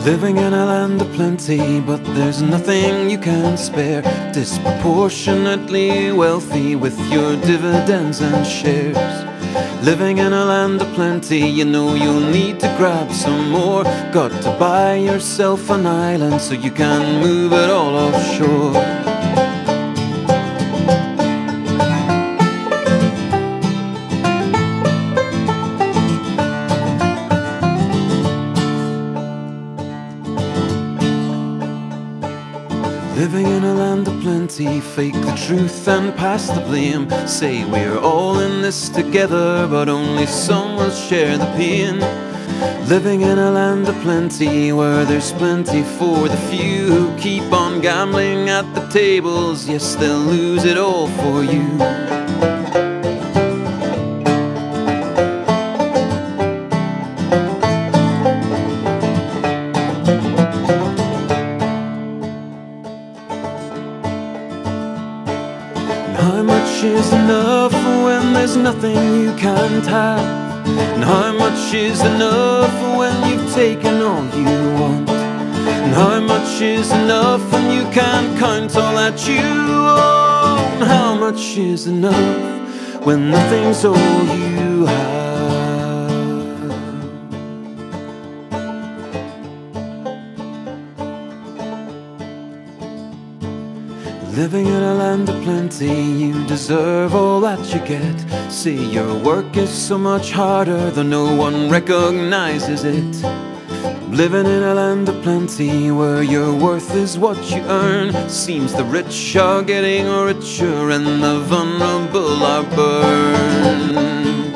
Living in a land of plenty, but there's nothing you can spare. Disproportionately wealthy with your dividends and shares. Living in a land of plenty, you know you'll need to grab some more. Got to buy yourself an island so you can move it all offshore. Living in a land of plenty, fake the truth and pass the blame. Say we're all in this together, but only some will share the pain. Living in a land of plenty, where there's plenty for the few who keep on gambling at the tables. Yes, they'll lose it all for you. How much is enough when there's nothing you can't have? And how much is enough when you've taken all you want? And how much is enough when you can't count all that you own? How much is enough when nothing's all you have? Living in a land of plenty, you deserve all that you get. See, your work is so much harder, though no one recognizes it. Living in a land of plenty, where your worth is what you earn. Seems the rich are getting richer and the vulnerable are burned.